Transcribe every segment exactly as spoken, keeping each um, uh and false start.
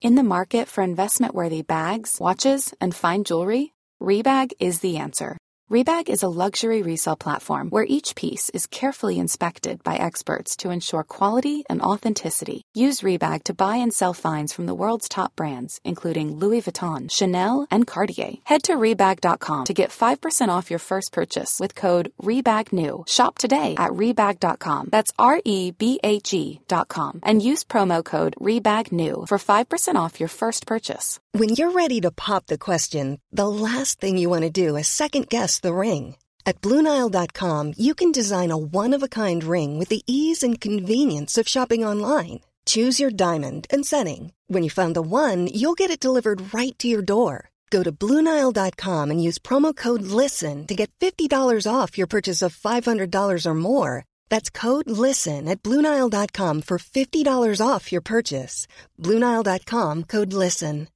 In the market for investment-worthy bags, watches, and fine jewelry, Rebag is the answer. Rebag is a luxury resale platform where each piece is carefully inspected by experts to ensure quality and authenticity. Use Rebag to buy and sell finds from the world's top brands, including Louis Vuitton, Chanel, and Cartier. Head to Rebag dot com to get five percent off your first purchase with code REBAGNEW. Shop today at Rebag dot com. That's R E B A G dot com. And use promo code REBAGNEW for five percent off your first purchase. When you're ready to pop the question, the last thing you want to do is second-guess the ring. At Blue Nile dot com, you can design a one-of-a-kind ring with the ease and convenience of shopping online. Choose your diamond and setting. When you find the one, you'll get it delivered right to your door. Go to Blue Nile dot com and use promo code LISTEN to get fifty dollars off your purchase of five hundred dollars or more. That's code LISTEN at Blue Nile dot com for fifty dollars off your purchase. Blue Nile dot com, code LISTEN.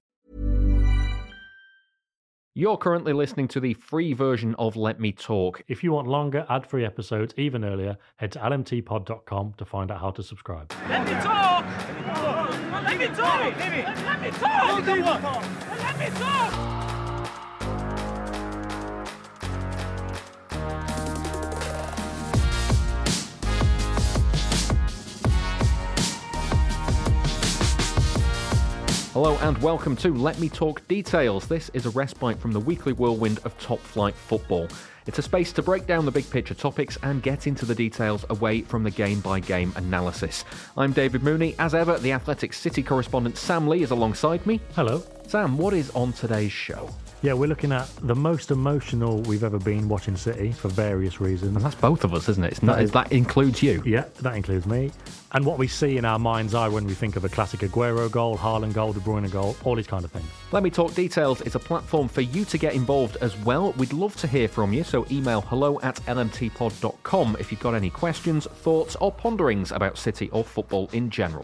You're currently listening to the free version of Let Me Talk. If you want longer, ad-free episodes even earlier, head to L M T pod dot com to find out how to subscribe. Let me talk! Let me talk! Let me talk! Let me talk! Let me talk! Hello and welcome to Let Me Talk Details. This is a respite from the weekly whirlwind of top-flight football. It's a space to break down the big picture topics and get into the details away from the game-by-game analysis. I'm David Mooney. As ever, the Athletic City correspondent Sam Lee is alongside me. Hello. Sam, what is on today's show? Yeah, we're looking at the most emotional we've ever been watching City for various reasons. And that's both of us, isn't it? It's not, that, is, that includes you. Yeah, that includes me. And what we see in our mind's eye when we think of a classic Aguero goal, Haaland goal, De Bruyne goal, all these kind of things. Let Me Talk Details is a platform for you to get involved as well. We'd love to hear from you, so email hello at L M T pod dot com if you've got any questions, thoughts or ponderings about City or football in general.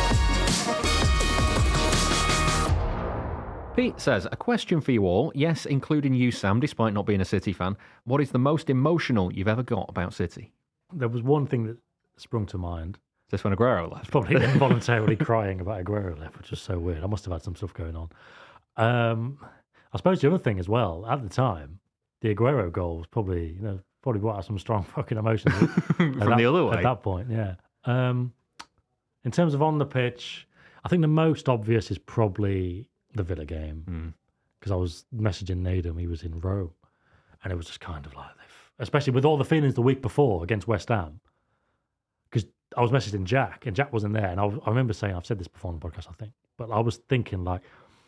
Pete says, a question for you all. Yes, including you, Sam, despite not being a City fan. What is the most emotional you've ever got about City? There was one thing that sprung to mind. This when Aguero left? Probably involuntarily crying about Aguero left, which is so weird. I must have had some stuff going on. Um, I suppose the other thing as well, at the time, the Aguero goal was probably, you know, probably brought out some strong fucking emotions. From that, the other way? At that point, yeah. Um, in terms of on the pitch, I think the most obvious is probably the Villa game, because mm. I was messaging Nadum, he was in Rome, and it was just kind of like, especially with all the feelings the week before against West Ham, because I was messaging Jack, and Jack wasn't there, and I, I remember saying, I've said this before on the podcast, I think, but I was thinking, like,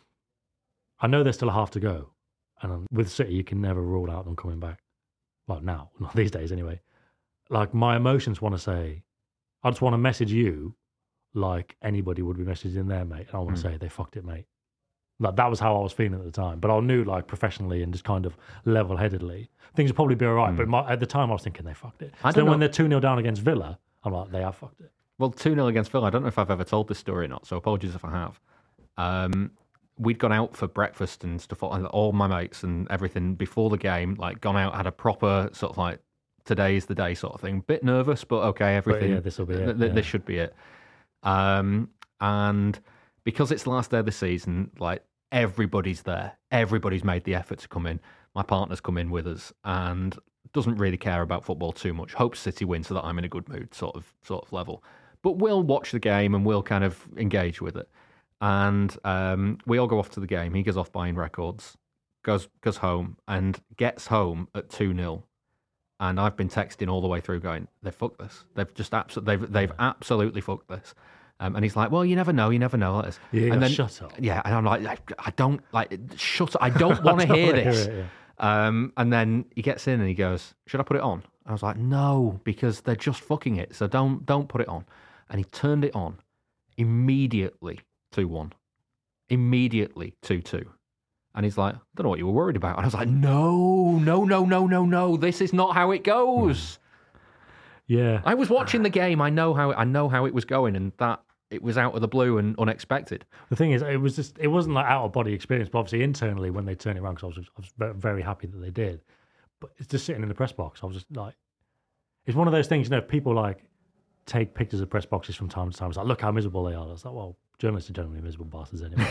I know there's still a half to go, and with City, you can never rule out them coming back. Well, now, not these days anyway. Like, my emotions want to say, I just want to message you like anybody would be messaging their mate, and I want to mm. say, they fucked it, mate. Like, that was how I was feeling at the time. But I knew, like, professionally and just kind of level-headedly, things would probably be all right. Mm. But my, at the time, I was thinking they fucked it. I so then know. When they're two nil down against Villa, I'm like, they have fucked it. Well, two nil against Villa, I don't know if I've ever told this story or not, so apologies if I have. Um, we'd gone out for breakfast and stuff, all my mates and everything before the game, like, gone out, had a proper sort of like, today's the day sort of thing. Bit nervous, but okay, everything. But yeah, this will be it. Th- th- yeah. This should be it. Um, and... because it's the last day of the season, like, everybody's there. Everybody's made the effort to come in. My partner's come in with us and doesn't really care about football too much. Hopes City win so that I'm in a good mood, sort of sort of level. But we'll watch the game and we'll kind of engage with it. And um, we all go off to the game. He goes off buying records, goes goes home and gets home at two nil. And I've been texting all the way through going, they've fucked this. They've just absolutely, they've, they've absolutely fucked this. Um, and he's like, well, you never know, you never know. Yeah, and then, shut up. Yeah, and I'm like, I, I don't, like, shut up. I don't want to hear this. Hear it, yeah. um, and then he gets in and he goes, should I put it on? I was like, no, because they're just fucking it, so don't don't put it on. And he turned it on. Immediately, two one. Immediately, two two. And he's like, I don't know what you were worried about. And I was like, no, no, no, no, no, no. This is not how it goes. Yeah. I was watching the game. I know how I know how it was going, and that it was out of the blue and unexpected. The thing is, it was just it wasn't like out of body experience, but obviously internally when they turned it around, because I was, I was very happy that they did. But it's just sitting in the press box. I was just like, it's one of those things, you know, people like take pictures of press boxes from time to time. It's like, look how miserable they are. It's like, well, journalists are generally miserable bastards anyway.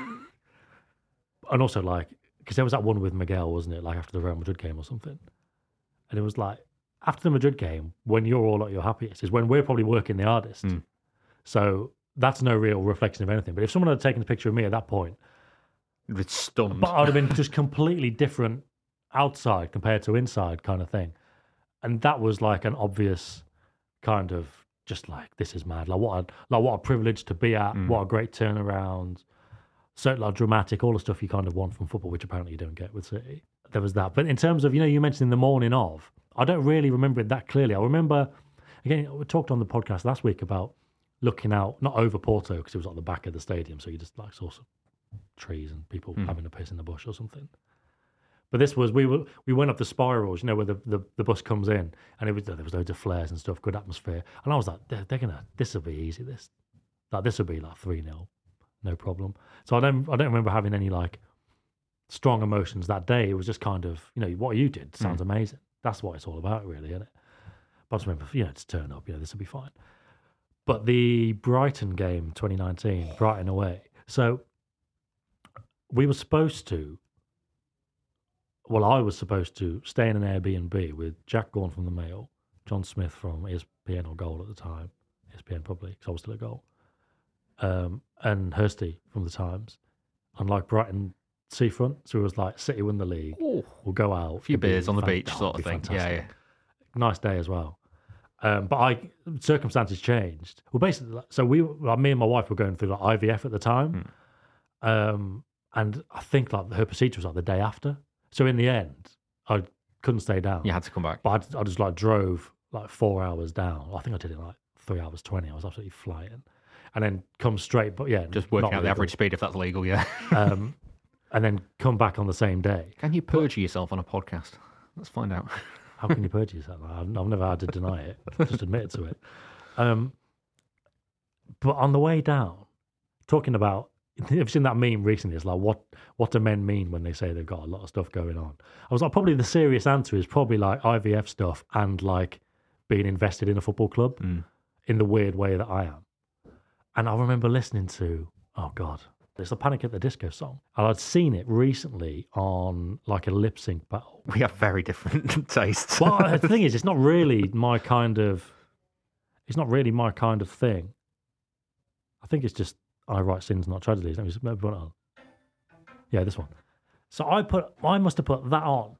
And also, like, because there was that one with Miguel, wasn't it? Like after the Real Madrid game or something. And it was like, after the Madrid game, when you're all at your happiest, is when we're probably working the hardest. Mm. So that's no real reflection of anything. But if someone had taken a picture of me at that point, It's stunned. but I'd have been just completely different outside compared to inside kind of thing. And that was like an obvious kind of just like, this is mad. Like what a, like what a privilege to be at. Mm. What a great turnaround. So like dramatic, all the stuff you kind of want from football, which apparently you don't get with City. There was that. But in terms of, you know, you mentioned in the morning of, I don't really remember it that clearly. I remember, again, we talked on the podcast last week about looking out, not over Porto, because it was at the back of the stadium, so you just like saw some trees and people Mm. having a piss in the bush or something. But this was, we were we went up the spirals, you know, where the, the, the bus comes in, and it was there was loads of flares and stuff, good atmosphere. And I was like, they're, they're gonna, this will be easy, this. Like, this will be like three nil, no problem. So I don't I don't remember having any like strong emotions that day. It was just kind of, you know, what you did sounds Mm. amazing. That's what it's all about, really, isn't it? But I just remember, you know, to turn up, you know, this will be fine. But the Brighton game, twenty nineteen, Brighton away. So we were supposed to, well, I was supposed to stay in an Airbnb with Jack Gorn from the Mail, John Smith from E S P N or Goal at the time, E S P N probably, because I was still at Goal, um, and Hursty from the Times, on like Brighton seafront. So it was like, City win the league, Ooh. we'll go out. A few it'd be beers on the fan- beach oh, sort of it'd be thing. Yeah, yeah. fantastic. Nice day as well. Um, but I circumstances changed. Well, basically, like, so we, like, me and my wife were going through like I V F at the time, Hmm. um, and I think like her procedure was like the day after. So in the end, I couldn't stay down. You had to come back. But I, I just like drove like four hours down. I think I did it in like three hours twenty. I was absolutely flying, and then come straight. But yeah, Just working not out the legal. average speed if that's legal, yeah. um, and then come back on the same day. Can you perjure yourself on a podcast? Let's find out. How can you perjure yourself? I've, I've never had to deny it. Just admitted to it. Um, but on the way down, talking about, I've seen that meme recently. It's like, what what do men mean when they say they've got a lot of stuff going on? I was like, probably the serious answer is probably like I V F stuff and like being invested in a football club Mm. in the weird way that I am. And I remember listening to, oh God, it's the Panic at the Disco song. And I'd seen it recently on like a lip sync battle. We have very different tastes. Well, the thing is, it's not really my kind of, it's not really my kind of thing. I think it's just, I write sins, not tragedies. Let me just maybe put it on. Yeah, this one. So I put, I must have put that on,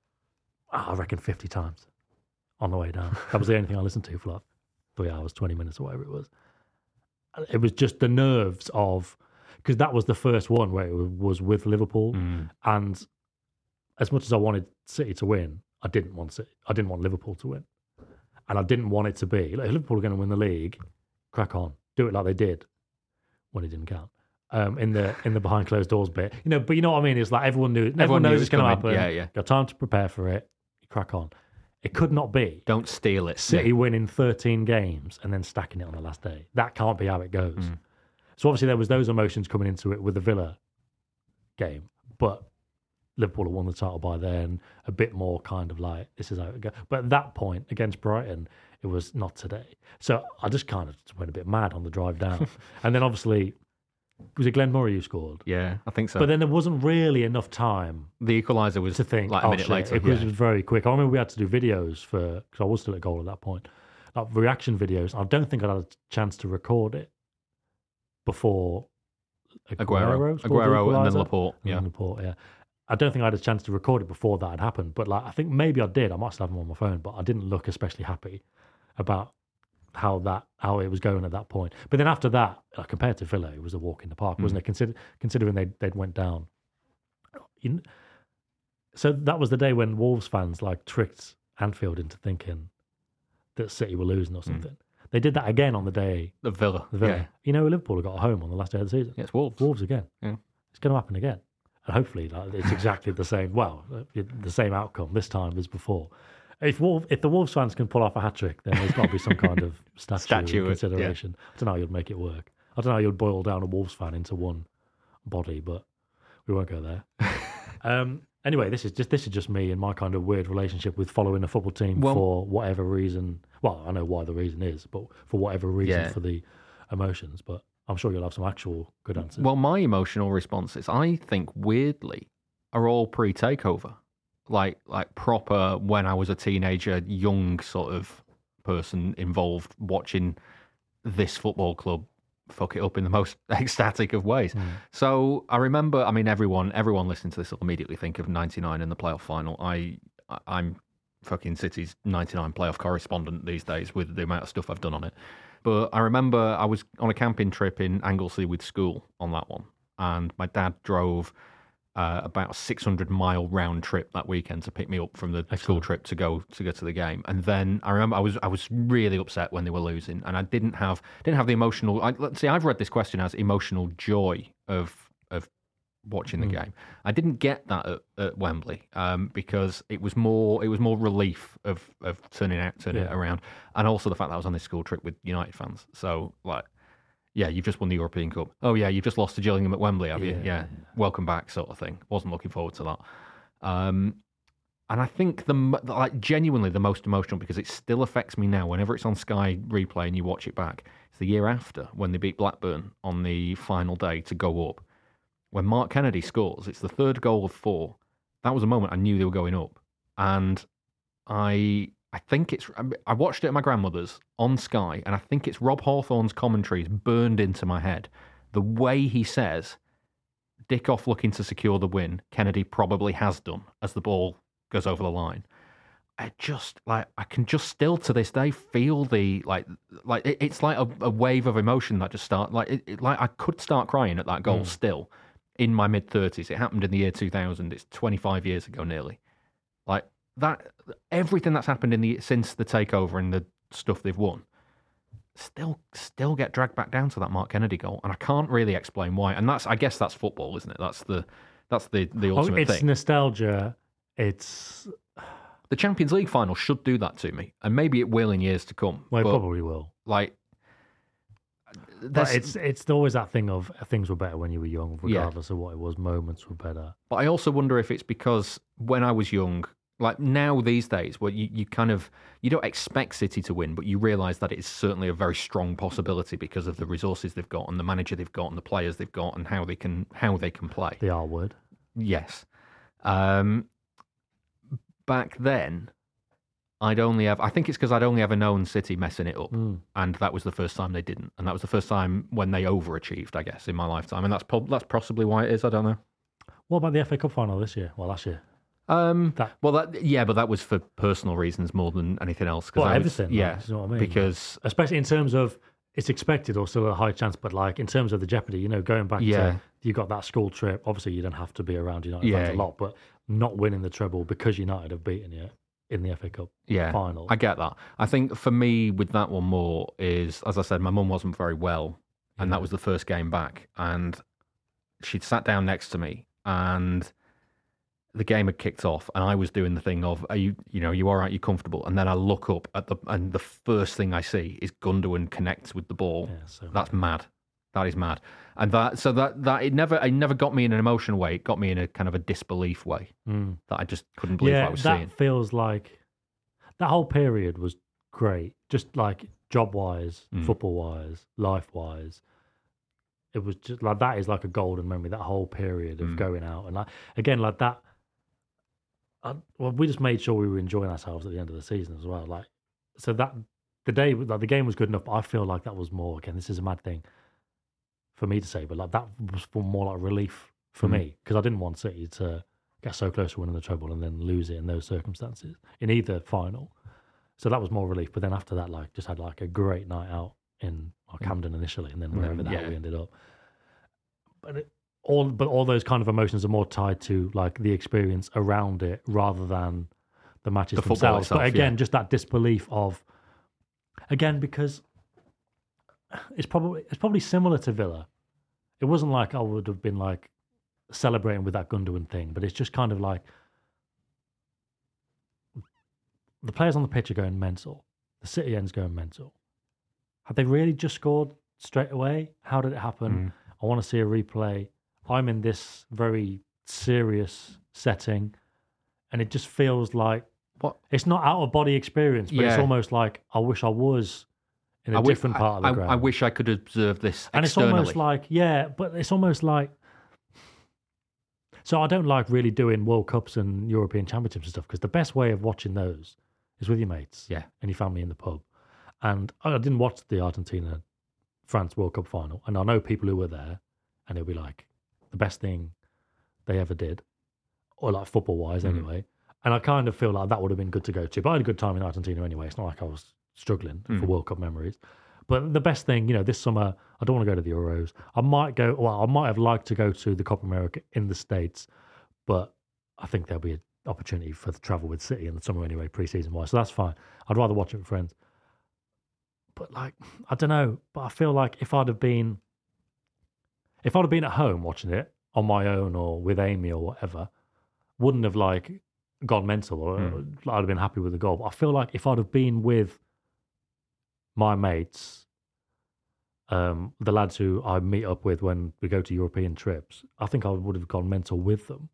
I reckon fifty times on the way down. That was the only thing I listened to for like three hours, twenty minutes or whatever it was. And it was just the nerves of, because that was the first one where it was with Liverpool. Mm. And as much as I wanted City to win, I didn't want City, I didn't want Liverpool to win. And I didn't want it to be, like, if Liverpool are going to win the league, crack on. Do it like they did when it didn't count. Um, in the in the behind closed doors bit. You know, but you know what I mean? It's like everyone knew everyone, Everyone knew knows it it's going to was coming. happen. Yeah, yeah. Got time to prepare for it. You crack on. It could not be Don't steal it. City Yeah. winning thirteen games and then stacking it on the last day. That can't be how it goes. Mm. So obviously there was those emotions coming into it with the Villa game, but Liverpool had won the title by then. A bit more kind of like, this is how it goes. But at that point against Brighton, it was not today. So I just kind of went a bit mad on the drive down. And then obviously, was it Glenn Murray who scored? Yeah, I think so. But then there wasn't really enough time the equaliser was to think, like a oh, minute shit, later. it was yeah. very quick. I remember we had to do videos for, because I was still at Goal at that point, like reaction videos. I don't think I'd had a chance to record it before Aguero, scored the Aguero, and then equaliser. Laporte. And Yeah, then Laporte, yeah. I don't think I had a chance to record it before that had happened, but like I think maybe I did. I might still have them on my phone, but I didn't look especially happy about how that how it was going at that point. But then after that, like, compared to Villa, it was a walk in the park, wasn't it? Consider, considering they they'd went down. You kn- so that was the day when Wolves fans like tricked Anfield into thinking that City were losing or something. They did that again on the day the Villa. the Villa. Yeah, You know, Liverpool got home on the last day of the season. yeah, it's Wolves. Wolves again. Yeah. It's going to happen again. And hopefully like, it's exactly the same, well, uh, the same outcome this time as before. If Wolf, if the Wolves fans can pull off a hat-trick, then there's got to be some kind of statue, Statue, in yeah. consideration. I don't know how you'd make it work. I don't know how you'd boil down a Wolves fan into one body, but we won't go there. um, anyway, this is just this is just me and my kind of weird relationship with following a football team Well- for whatever reason. Well, I know why the reason is, but for whatever reason Yeah. for the emotions. But I'm sure you'll have some actual good answers. Well, my emotional responses, I think, weirdly, are all pre-takeover. Like, like proper when I was a teenager, young sort of person involved watching this football club fuck it up in the most ecstatic of ways. Mm. So I remember, I mean, everyone everyone listening to this will immediately think of ninety-nine in the playoff final. I, I'm fucking City's ninety-nine playoff correspondent these days with the amount of stuff I've done on it. But I remember I was on a camping trip in Anglesey with school on that one, and my dad drove uh, about a six hundred mile round trip that weekend to pick me up from the Excellent. school trip to go to go to the game. And then I remember I was I was really upset when they were losing, and I didn't have didn't have the emotional. I, let's see, I've read this question as emotional joy of of watching the mm. game. I didn't get that at, at Wembley um, because it was more it was more relief of of turning out turning yeah. it around, and also the fact that I was on this school trip with United fans. So like. Yeah, you've just won the European Cup. Oh, yeah, you've just lost to Gillingham at Wembley, have you? Yeah, yeah. Welcome back, sort of thing. Wasn't looking forward to that. Um, and I think, the like genuinely the most emotional, because it still affects me now, whenever it's on Sky Replay and you watch it back, it's the year after, when they beat Blackburn on the final day to go up. When Mark Kennedy scores, it's the third goal of four. That was a moment I knew they were going up. And I... I think it's, I watched it at my grandmother's on Sky, and I think it's Rob Hawthorne's commentaries burned into my head. The way he says, Dick off looking to secure the win, Kennedy probably has done as the ball goes over the line. I just, like, I can just still to this day feel the, like, like it, it's like a, a wave of emotion that just start, like, it, it, like I could start crying at that goal mm. still in my mid thirties. It happened in the year two thousand. It's twenty-five years ago nearly. Like, that everything that's happened in the since the takeover and the stuff they've won still still get dragged back down to that Mark Kennedy goal, and I can't really explain why. And that's I guess that's football, isn't it? That's the that's the the ultimate oh, it's thing. It's nostalgia. It's the Champions League final should do that to me, and maybe it will in years to come. Well, it but, probably will. Like, but it's it's always that thing of things were better when you were young, regardless yeah. of what it was. Moments were better. But I also wonder if it's because when I was young. Like now these days, where you, you kind of, you don't expect City to win, but you realise that it's certainly a very strong possibility because of the resources they've got and the manager they've got and the players they've got and how they can how they can play. The R word. Yes. Um, back then, I'd only have, I think it's because I'd only ever known City messing it up. Mm. And that was the first time they didn't. And that was the first time when they overachieved, I guess, in my lifetime. And that's, po- that's possibly why it is, I don't know. What about the F A Cup final this year? Well, last year. Um, that, well, that yeah, but that was for personal reasons more than anything else. Well, I everything. Was, yeah, you know what I mean? Because especially in terms of it's expected or still a high chance, but like in terms of the jeopardy, you know, going back yeah. to you got that school trip. Obviously, you don't have to be around United yeah. fans a lot, but not winning the treble because United have beaten you in the F A Cup yeah, final. I get that. I think for me with that one more is, as I said, my mum wasn't very well, and yeah. that was the first game back, and she'd sat down next to me and. The game had kicked off, and I was doing the thing of, "Are you, you know, you all right? You comfortable?" And then I look up at the, and the first thing I see is Gundogan connects with the ball. Yeah, so That's mad. That is mad. And that, so that that it never, it never got me in an emotional way. It got me in a kind of a disbelief way mm. that I just couldn't believe yeah, what I was that seeing. Feels like that whole period was great, just like job wise, mm. football wise, life wise. It was just like that is like a golden memory. That whole period of mm. going out and like again like that. I, well, we just made sure we were enjoying ourselves at the end of the season as well. Like, so that the day, like the game was good enough. But I feel like that was more. Again, this is a mad thing for me to say, but like that was for more like relief for mm. me because I didn't want City to get so close to winning the treble and then lose it in those circumstances in either final. So that was more relief. But then after that, like, just had like a great night out in well, Camden initially, and then wherever the yeah. hell we ended up. But it, all, but all those kind of emotions are more tied to like the experience around it rather than the matches the themselves. Itself, but again, yeah. just that disbelief of, again, because it's probably it's probably similar to Villa. It wasn't like I would have been like celebrating with that Gundogan thing, but it's just kind of like the players on the pitch are going mental. The City end's going mental. Have they really just scored straight away? How did it happen? Mm. I want to see a replay. I'm in this very serious setting, and it just feels like what? It's not out of body experience, but yeah. it's almost like I wish I was in a I w- different part of the I, ground. I wish I could observe this and externally. it's almost like, yeah, but it's almost like. So I don't like really doing World Cups and European Championships and stuff because the best way of watching those is with your mates, Yeah. and your family in the pub. And I didn't watch the Argentina France World Cup final, and I know people who were there, and it'll be like the best thing they ever did, or like football wise Mm. anyway. And I kind of feel like that would have been good to go to. But I had a good time in Argentina anyway. It's not like I was struggling Mm. for World Cup memories. But the best thing, you know, this summer, I don't want to go to the Euros. I might go, well, I might have liked to go to the Copa America in the States, but I think there'll be an opportunity for the travel with City in the summer anyway, pre-season wise. So that's fine. I'd rather watch it with friends. But like, I don't know, but I feel like if I'd have been, if I'd have been at home watching it on my own or with Amy or whatever, wouldn't have like gone mental or Mm. I'd have been happy with the goal. But I feel like if I'd have been with my mates, um, the lads who I meet up with when we go to European trips, I think I would have gone mental with them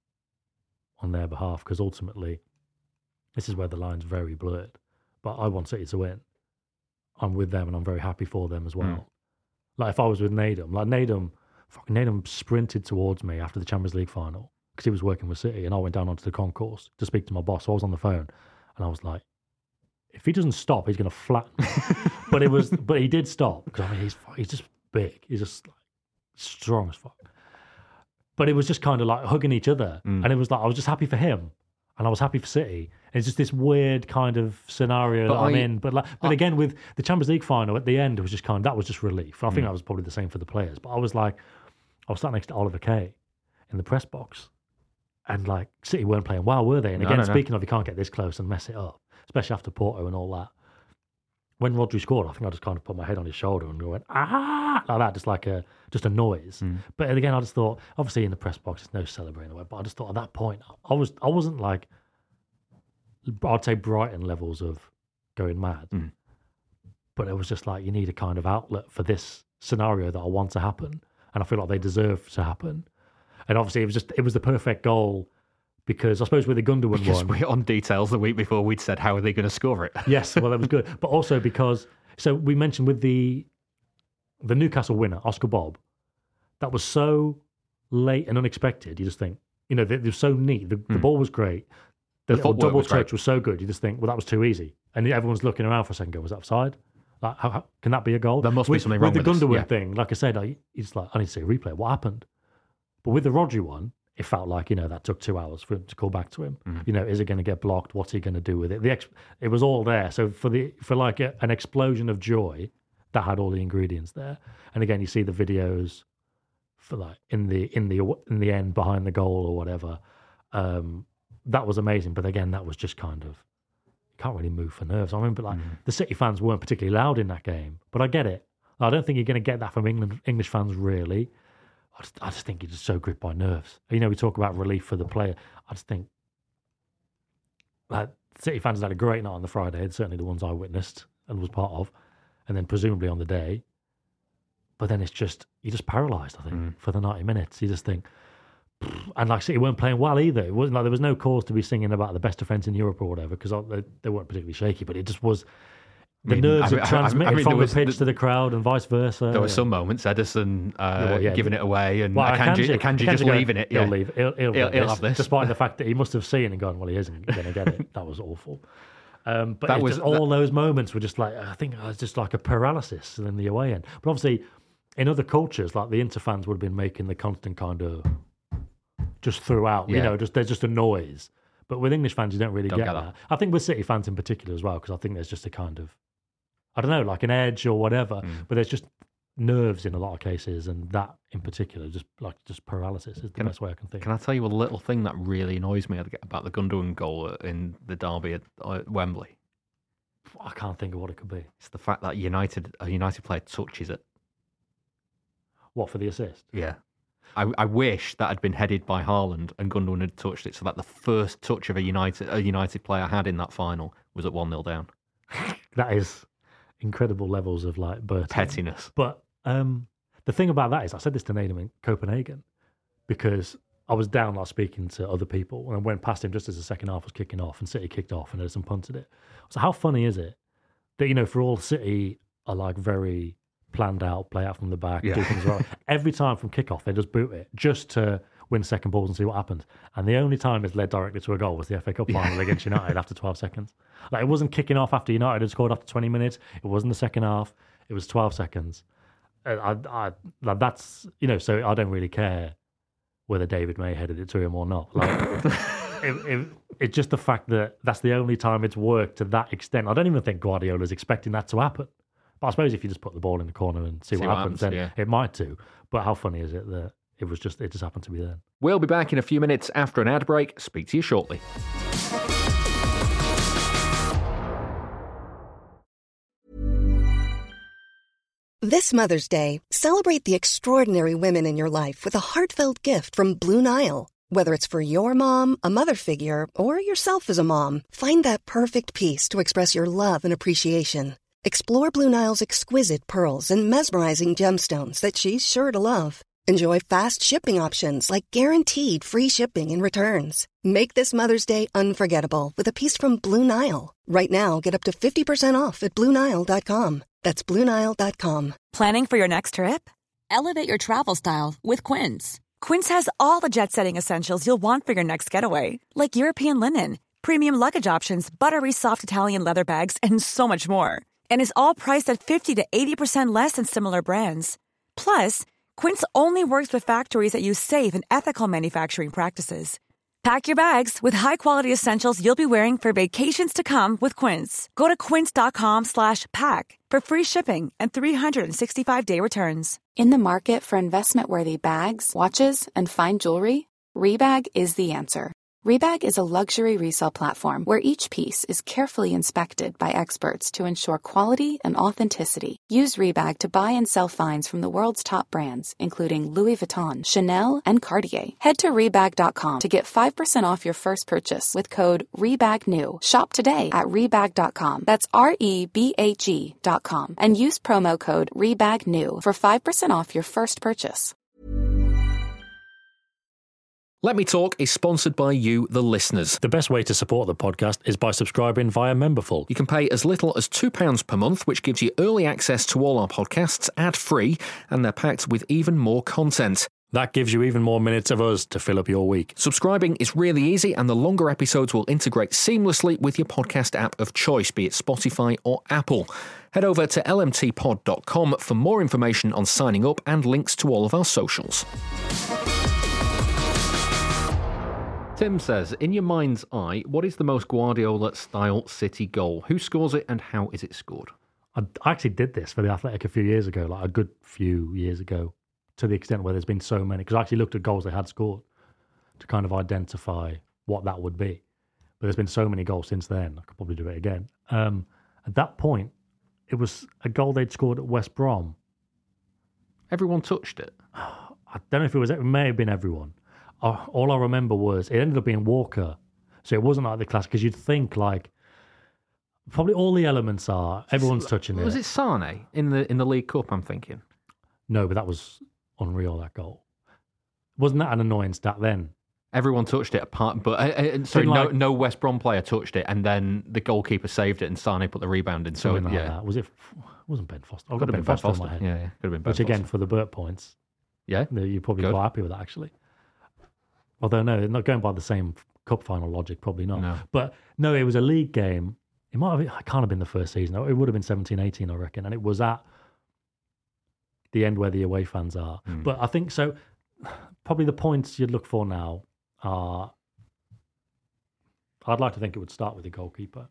on their behalf because ultimately, this is where the line's very blurred. But I want City to win. I'm with them and I'm very happy for them as well. Mm. Like if I was with Nadum, like Nadum, fucking Nadum sprinted towards me after the Champions League final because he was working with City, and I went down onto the concourse to speak to my boss. So I was on the phone, and I was like, if he doesn't stop, he's going to flatten me. but it was, but he did stop because I mean he's he's just big, he's just like strong as fuck. But it was just kind of like hugging each other, Mm. and it was like I was just happy for him, and I was happy for City. And it's just this weird kind of scenario But that I'm I- in. But like, but I- again, with the Champions League final at the end, it was just kind of, that was just relief. And I think Mm. that was probably the same for the players. But I was like, I was sat next to Oliver Kay in the press box, and like City weren't playing well, were they? And No, again, no, no. speaking of, you can't get this close and mess it up, especially after Porto and all that. When Rodri scored, I think I just kind of put my head on his shoulder and went, ah, like that, just like a just a noise. Mm. But again, I just thought, obviously in the press box, there's no celebrating away. But I just thought at that point, I was I wasn't like, I'd say Brighton levels of going mad. Mm. But it was just like, you need a kind of outlet for this scenario that I want to happen. And I feel like they deserve to happen. And obviously it was just, it was the perfect goal because I suppose with the Gundogan Because one. we on details the week before, we'd said, how are they going to score it? Yes, well, that was good. But also because, so we mentioned with the the Newcastle winner, Oscar Bob, that was so late and unexpected. You just think, you know, they, they were so neat. The, the Mm. ball was great. The, The little footwork double was great. touch was so good. You just think, well, that was too easy. And everyone's looking around for a second, go, was that offside? Like, how, how, can that be a goal? There must be with, something wrong with the with this, Gundogan yeah. thing. Like I said, I, it's like, I need to see a replay. What happened? But with the Rodri one, it felt like, you know, that took two hours for him to call back to him. Mm. You know, is it going to get blocked? What's he going to do with it? The ex- it was all there. So for the for like a, an explosion of joy, that had all the ingredients there. And again, you see the videos for like in the in the in the end behind the goal or whatever. Um, that was amazing. But again, that was just kind of, can't really move for nerves. I remember like Mm. the City fans weren't particularly loud in that game, but I get it. I don't think you're going to get that from England English fans really. I just, I just think you're just so gripped by nerves. You know, we talk about relief for the player. I just think like City fans had a great night on the Friday, certainly the ones I witnessed and was part of, and then presumably on the day. But then it's just, you're just paralysed, I think, Mm. for the ninety minutes. You just think, and like City weren't playing well either. It wasn't like there was no cause to be singing about the best defence in Europe or whatever, because they, they weren't particularly shaky, but it just was, the I mean, nerves I are mean- I- I transmitted mean, from there the was- pitch to the crowd and vice versa. There were Yeah. some moments, Edison uh, Yeah, well, yeah, giving the- it away, and Well, Akanji, Akanji- Akanji just Akanji go, leaving it. He'll Yeah. leave. He'll, he'll, He'll- get he'll this, have this. Despite the fact that he must have seen and gone, well, he isn't going to get it. That was awful. Um, but That it's was- just all those moments were just like, I think it was just like a paralysis in the away end. But obviously, in other cultures, like the Inter fans would have been making the constant kind of just throughout, you Yeah. know, just there's just a noise. But with English fans, you don't really Don't get get that. that. I think with City fans in particular as well, because I think there's just a kind of, I don't know, like an edge or whatever, Mm. but there's just nerves in a lot of cases, and that in particular, just like just paralysis is the Can I- best way I can think. Can I tell you a little thing that really annoys me about the Gundogan goal in the derby at uh, Wembley? I can't think of what it could be. It's the fact that United a United player touches it. What, for the assist? Yeah. I, I wish that had been headed by Haaland and Gundogan had touched it, so that the first touch of a United a United player had in that final was at one nil down. That is incredible levels of like Bertie. Pettiness. But um, the thing about that is, I said this to Nadem in Copenhagen because I was down like speaking to other people and I went past him just as the second half was kicking off and City kicked off and Edison punted it. So how funny is it that, you know, for all City are like very planned out, play out from the back, Yeah. do things right. Every time from kickoff, they just boot it just to win second balls and see what happens. And the only time it's led directly to a goal was the F A Cup final against United after twelve seconds. Like, it wasn't kicking off after United had scored after twenty minutes. It wasn't the second half. It was twelve seconds. I, I, I, like, that's, you know, so I don't really care whether David May headed it to him or not. Like, it, it, it's just the fact that that's the only time it's worked to that extent. I don't even think Guardiola's expecting that to happen. But I suppose if you just put the ball in the corner and see, see what, what happens, happens, then yeah. it might do. But how funny is it that it was just it just happened to be there? We'll be back in a few minutes after an ad break. Speak to you shortly. This Mother's Day, celebrate the extraordinary women in your life with a heartfelt gift from Blue Nile. Whether it's for your mom, a mother figure, or yourself as a mom, find that perfect piece to express your love and appreciation. Explore Blue Nile's exquisite pearls and mesmerizing gemstones that she's sure to love. Enjoy fast shipping options like guaranteed free shipping and returns. Make this Mother's Day unforgettable with a piece from Blue Nile. Right now, get up to fifty percent off at Blue Nile dot com. That's Blue Nile dot com. Planning for your next trip? Elevate your travel style with Quince. Quince has all the jet-setting essentials you'll want for your next getaway, like European linen, premium luggage options, buttery soft Italian leather bags, and so much more. And is all priced at fifty to eighty percent less than similar brands. Plus, Quince only works with factories that use safe and ethical manufacturing practices. Pack your bags with high-quality essentials you'll be wearing for vacations to come with Quince. Go to quince.com slash pack for free shipping and three sixty-five day returns. In the market for investment-worthy bags, watches, and fine jewelry, Rebag is the answer. Rebag is a luxury resale platform where each piece is carefully inspected by experts to ensure quality and authenticity. Use Rebag to buy and sell finds from the world's top brands, including Louis Vuitton, Chanel, and Cartier. Head to Rebag dot com to get five percent off your first purchase with code REBAGNEW. Shop today at Rebag dot com. That's R E B A G dot com. And use promo code REBAGNEW for five percent off your first purchase. Let Me Talk is sponsored by you, the listeners. The best way to support the podcast is by subscribing via Memberful. You can pay as little as two pounds per month, which gives you early access to all our podcasts ad-free, and they're packed with even more content. That gives you even more minutes of us to fill up your week. Subscribing is really easy, and the longer episodes will integrate seamlessly with your podcast app of choice, be it Spotify or Apple. Head over to L M T pod dot com for more information on signing up and links to all of our socials. Tim says, in your mind's eye, what is the most Guardiola-style City goal? Who scores it and how is it scored? I actually did this for the Athletic a few years ago, like a good few years ago, to the extent where there's been so many, because I actually looked at goals they had scored to kind of identify what that would be. But there's been so many goals since then, I could probably do it again. Um, at that point, it was a goal they'd scored at West Brom. Everyone touched it? I don't know if it was, it may have been everyone. All I remember was it ended up being Walker. So it wasn't like the class, because you'd think like probably all the elements are, everyone's touching it. Was it Sane in the in the League Cup, I'm thinking? No, but that was unreal, that goal. Wasn't that an annoying stat then? Everyone touched it apart, but uh, uh, sorry, like, no, no West Brom player touched it, and then the goalkeeper saved it, and Sane put the rebound in. So like yeah, that. Was it? Wasn't Ben Foster? I've got Ben, Ben Foster, Foster in my head. Yeah, yeah, could have been Ben Which again, Foster. for the Burt points, yeah, you're probably Good. quite happy with that actually. Although no, not going by the same cup final logic, probably not. No. But no, it was a league game. It might have. It can't have been the first season. It would have been seventeen eighteen, I reckon, and it was at the end where the away fans are. Mm. But I think so. Probably the points you'd look for now are. I'd like to think it would start with the goalkeeper,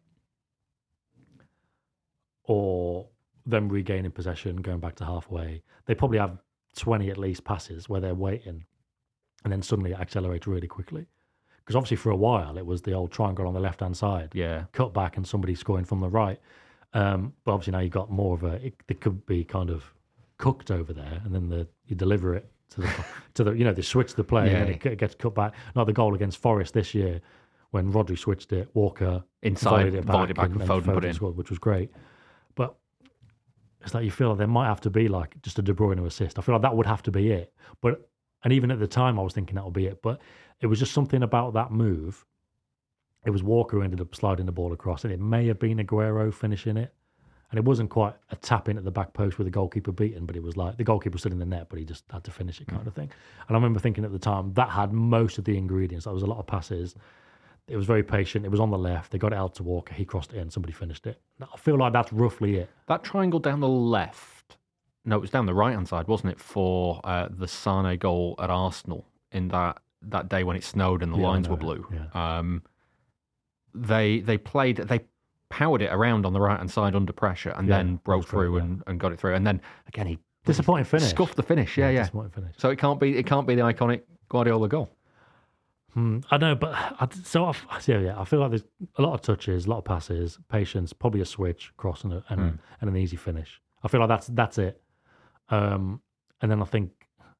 or them regaining possession, going back to halfway. They probably have twenty at least passes where they're waiting, and then suddenly accelerate really quickly. Because obviously for a while it was the old triangle on the left-hand side. Yeah. Cut back and somebody scoring from the right. Um, but obviously now you've got more of a, it, it could be kind of cooked over there, and then the you deliver it to the, to the you know, they switch the play, Yeah. and then it, it gets cut back. Not the goal against Forest this year when Rodri switched it, Walker Inside, volleyed it back, volleyed it back and Foden put it in. scored, which was great. But it's like you feel like there might have to be like just a De Bruyne assist. I feel like that would have to be it. But and even at the time, I was thinking that would be it. But it was just something about that move. It was Walker who ended up sliding the ball across, and it may have been Aguero finishing it. And it wasn't quite a tap in at the back post with the goalkeeper beaten, but it was like the goalkeeper stood in the net, but he just had to finish it kind mm. of thing. And I remember thinking at the time that had most of the ingredients. There was a lot of passes. It was very patient. It was on the left. They got it out to Walker. He crossed it in. Somebody finished it. I feel like that's roughly it. That triangle down the left, no, it was down the right-hand side, wasn't it, for uh, the Sane goal at Arsenal in that, that day when it snowed and the yeah, lines no, were blue. Yeah. Um, they they played... they. powered it around on the right-hand side under pressure and yeah, then broke through yeah. and, and got it through. And then, again, he... Disappointing finish. Scuffed the finish, yeah, yeah. yeah. Disappointing finish. So it can't be it can't be the iconic Guardiola goal. Hmm, I know, but I, so I, so yeah, I feel like there's a lot of touches, a lot of passes, patience, probably a switch, cross, and, a, and, mm. and an easy finish. I feel like that's that's it. Um, and then I think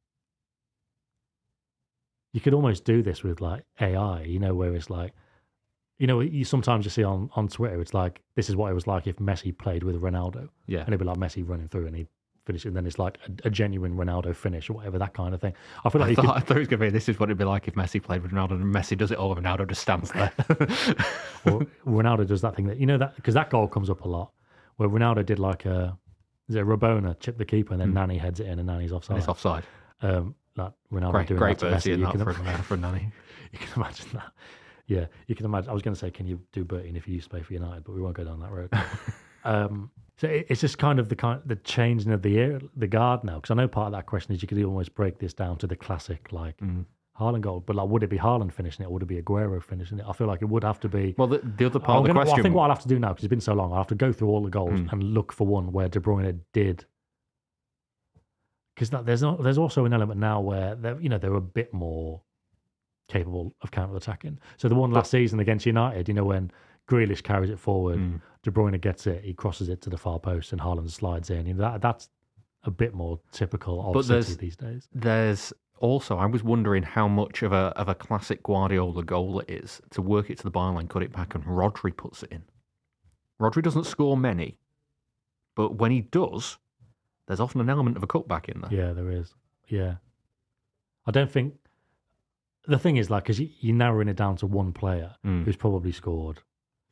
you could almost do this with like A I, you know, where it's like, you know, you sometimes you see on, on Twitter, it's like, this is what it was like if Messi played with Ronaldo. Yeah. And it'd be like Messi running through and he'd finish it, and then it's like a, a genuine Ronaldo finish or whatever, that kind of thing. I feel like I, he thought, could... I thought it was going to be, this is what it'd be like if Messi played with Ronaldo, and Messi does it all, and Ronaldo just stands there. Or Ronaldo does that thing that, you know, that because that goal comes up a lot, where Ronaldo did like a, is it a Rabona, chip the keeper, and then mm. Nani heads it in, and Nani's offside. And it's offside. Um, like Ronaldo great, doing great that to Messi. in You that can, for, for Nani. You can imagine that. Yeah, you can imagine. I was going to say, can you do Bertie if you used to play for United, but we won't go down that road. um, so it, it's just kind of the kind the changing of the year, the guard now. Because I know part of that question is you could almost break this down to the classic like mm. Haaland goal, but like, would it be Haaland finishing it, or would it be Aguero finishing it? I feel like it would have to be. Well, the, the other part I'm of the gonna, question. Well, I think what I'll have to do now, because it's been so long, I'll have to go through all the goals mm. and look for one where De Bruyne did. Because there's not, there's also an element now where they're, you know, they're a bit more capable of counter-attacking. So the one last but, season against United, you know, when Grealish carries it forward, mm. De Bruyne gets it, he crosses it to the far post, and Haaland slides in. You know, that that's a bit more typical of but City these days. There's also, I was wondering how much of a of a classic Guardiola goal it is to work it to the byline, cut it back, and Rodri puts it in. Rodri doesn't score many, but when he does, there's often an element of a cutback in there. Yeah, there is. Yeah. I don't think... The thing is, like, because you, you're narrowing it down to one player mm. who's probably scored...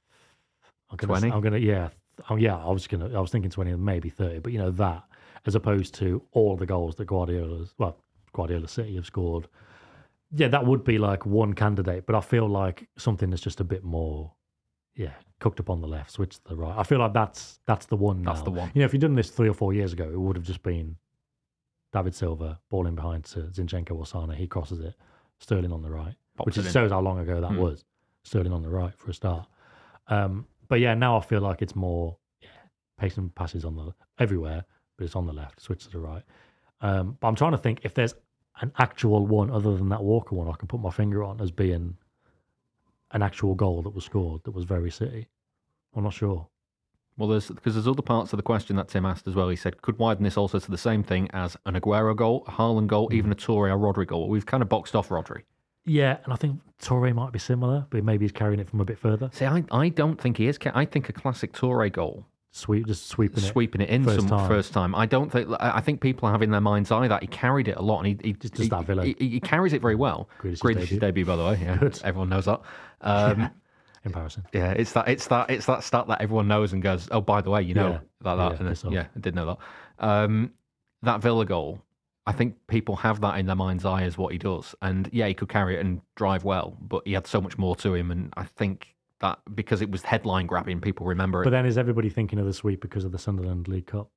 I'm gonna, twenty? I'm going to... Yeah. Oh, yeah, I was gonna. I was thinking twenty, maybe thirty, but, you know, that, as opposed to all the goals that Guardiola's... Well, Guardiola City have scored. Yeah, that would be, like, one candidate, but I feel like something that's just a bit more... Yeah, cooked up on the left, switched to the right. I feel like that's that's the one now. That's the one. You know, if you'd done this three or four years ago, it would have just been David Silva, ball in behind to Zinchenko or Sane. He crosses it. Sterling on the right, Pops which is, shows how long ago that mm. was. Sterling on the right for a start. Um, but yeah, now I feel like it's more yeah, pacing passes on the everywhere, but it's on the left, switch to the right. Um, but I'm trying to think if there's an actual one other than that Walker one I can put my finger on as being an actual goal that was scored that was very City. I'm not sure. Well, there's because there's other parts of the question that Tim asked as well. He said, could widen this also to the same thing as an Aguero goal, a Haaland goal, mm. even a Toure or Rodri goal? We've kind of boxed off Rodri. Yeah, and I think Toure might be similar, but maybe he's carrying it from a bit further. See, I, I don't think he is. I think a classic Toure goal. Sweep, just sweeping it. Sweeping it in first some time. first time. I don't think. I think people are having their mind's eye that he carried it a lot, and he he, just does that Villa. He, he, he carries it very well. Greatest debut. debut, by the way. Yeah, Good. Everyone knows that. Um, yeah. Embarrassing. Yeah, it's that. It's that. It's that stat that everyone knows and goes, "Oh, by the way, you know yeah. that." that. Yeah, and then, yeah, I did know that. Um, that Villa goal. I think people have that in their mind's eye as what he does, and yeah, he could carry it and drive well, but he had so much more to him, and I think. That because it was headline grabbing, people remember it. But then is everybody thinking of the sweep because of the Sunderland League Cup?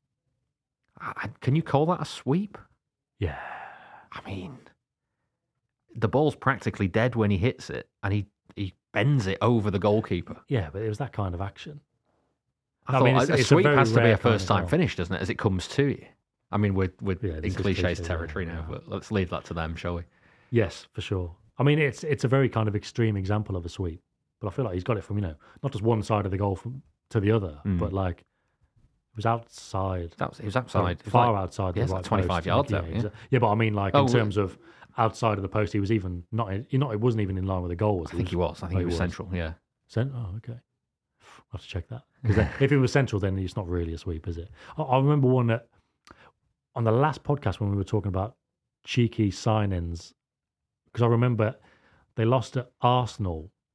I, can you call that a sweep? Yeah. I mean, the ball's practically dead when he hits it, and he, he bends it over the goalkeeper. Yeah, but it was that kind of action. I, I mean, it's, a it's sweep a has to be a first time finish, doesn't it, as it comes to you? I mean, we're, we're yeah, in cliches territory yeah, now, yeah. but let's leave that to them, shall we? Yes, for sure. I mean, it's it's a very kind of extreme example of a sweep. But I feel like he's got it from, you know, not just one side of the goal from, to the other, mm. but like, it was outside. That was, it was outside. Well, far like, outside yeah, the right like twenty-five post. yards yeah, out, yeah. yeah, but I mean, like, oh, in terms of outside of the post, he was even not, in, not it wasn't even in line with the goal, was I think he was. I think oh, he was, was central, yeah. Cent- oh, okay. I'll have to check that. Because if it was central, then it's not really a sweep, is it? I, I remember one that, on the last podcast when we were talking about cheeky sign-ins, because I remember they lost at Arsenal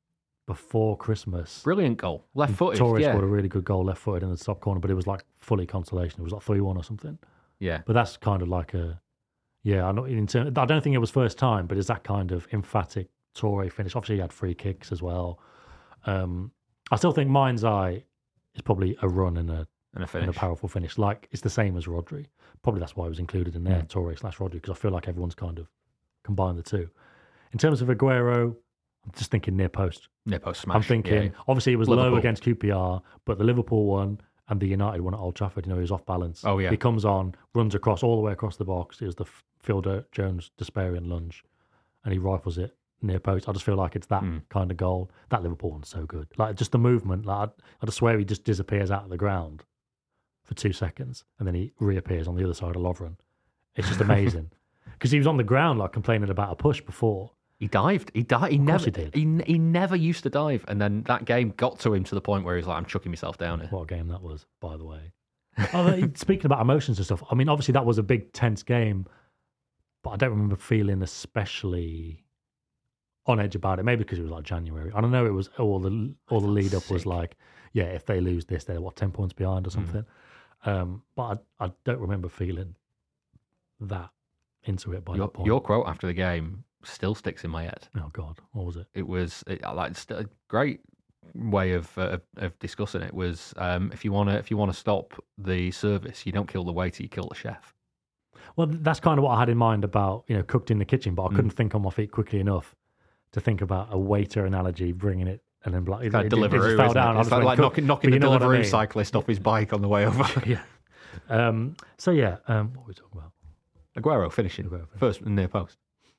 before Christmas. Brilliant goal. Left footed. Torres Yeah. scored a really good goal left footed in the top corner, but it was like fully consolation. It was like three one or something. Yeah. But that's kind of like a, yeah, I, know, in term, I don't think it was first time, but it's that kind of emphatic Torre finish. Obviously, he had free kicks as well. Um, I still think Mind's Eye is probably a run and a, And a and finish. a powerful finish. Like, it's the same as Rodri. Probably that's why it was included in there, Mm. Torre slash Rodri, because I feel like everyone's kind of combined the two. In terms of Aguero, I'm just thinking near post. Near post smash. I'm thinking, Yeah. obviously, it was low Liverpool. against Q P R, but the Liverpool one and the United one at Old Trafford, you know, he was off balance. Oh, yeah. He comes on, runs across all the way across the box. It was the F- Phil Do- Jones Despairing lunge, and he rifles it near post. I just feel like it's that Mm. kind of goal. That Liverpool one's so good. Like, just the movement. Like, I, I just swear he just disappears out of the ground for two seconds, and then he reappears on the other side of Lovren. It's just amazing. Because he was on the ground, like, complaining about a push before. He dived. He died. He never he did. He, he never used to dive, and then that game got to him to the point where he's like, "I'm chucking myself down here." What a game that was, by the way. Oh, but speaking about emotions and stuff, I mean, obviously that was a big tense game, but I don't remember feeling especially on edge about it. Maybe because it was like January. I don't know. It was all the all the lead up was sick. like, yeah, if they lose this, they're what ten points behind or Mm. something. Um, but I, I don't remember feeling that into it by Your, that point. your quote after the game still sticks in my head. Oh God, what was it? It was it, I like it's a great way of uh, of, of discussing it. Was um, if you want to if you want to stop the service, you don't kill the waiter, you kill the chef. Well, that's kind of what I had in mind about, you know, cooked in the kitchen, but I Mm. couldn't think on my feet quickly enough to think about a waiter analogy, bringing it and then like, it, Kind it, of it just Deliveroo, fell isn't down. it? I It's just like, went like cook. knocking, knocking But the you know what I Deliveroo mean. cyclist off his bike on the way over. Yeah. Um, so yeah, um, what were we talking about? Aguero finishing Aguero finishing. first near post.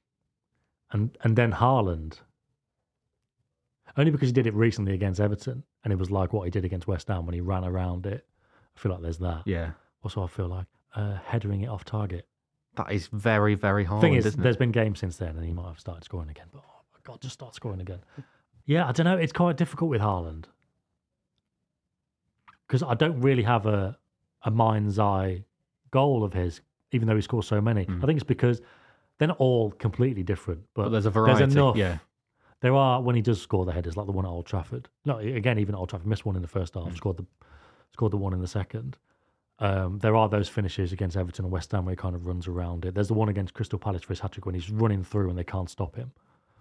And and then Haaland, only because he did it recently against Everton, and it was like what he did against West Ham when he ran around it. I feel like there's that. Yeah, Also, I feel like uh, headering it off target. that is very very hard. Thing is, isn't there's it? been games since then, and he might have started scoring again. But oh my God, just start scoring again. Yeah, I don't know. It's quite difficult with Haaland because I don't really have a a mind's eye goal of his, even though he scores so many. Mm. I think it's because they're not all completely different, but, But there's a variety. enough. Yeah, There are when he does score the headers, like the one at Old Trafford. No, again, even at Old Trafford, missed one in the first half, Mm. scored the scored the one in the second. Um, there are those finishes against Everton and West Ham where he kind of runs around it. There's the one against Crystal Palace for his hat trick when he's running through and they can't stop him.